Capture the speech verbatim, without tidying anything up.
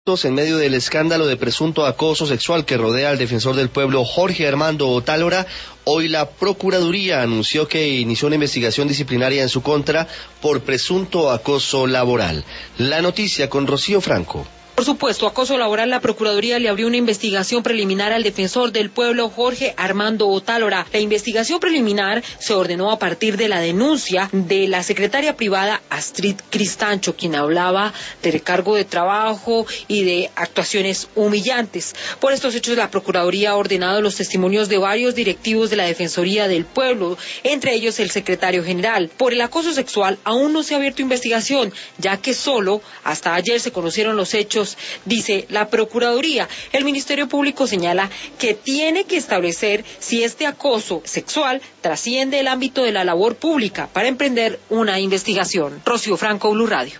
En medio del escándalo de presunto acoso sexual que rodea al defensor del pueblo Jorge Armando Otálora, hoy la Procuraduría anunció que inició una investigación disciplinaria en su contra por presunto acoso laboral. La noticia con Rocío Franco. Por supuesto, acoso laboral, la Procuraduría le abrió una investigación preliminar al defensor del pueblo Jorge Armando Otálora. La investigación preliminar se ordenó a partir de la denuncia de la secretaria privada Astrid Cristancho, quien hablaba de recargo de trabajo y de actuaciones humillantes. Por estos hechos, la Procuraduría ha ordenado los testimonios de varios directivos de la Defensoría del Pueblo, entre ellos el secretario general. Por el acoso sexual aún no se ha abierto investigación, ya que solo hasta ayer se conocieron los hechos, dice la Procuraduría. El Ministerio Público señala que tiene que establecer si este acoso sexual trasciende el ámbito de la labor pública para emprender una investigación. Rocío Franco, Blue Radio.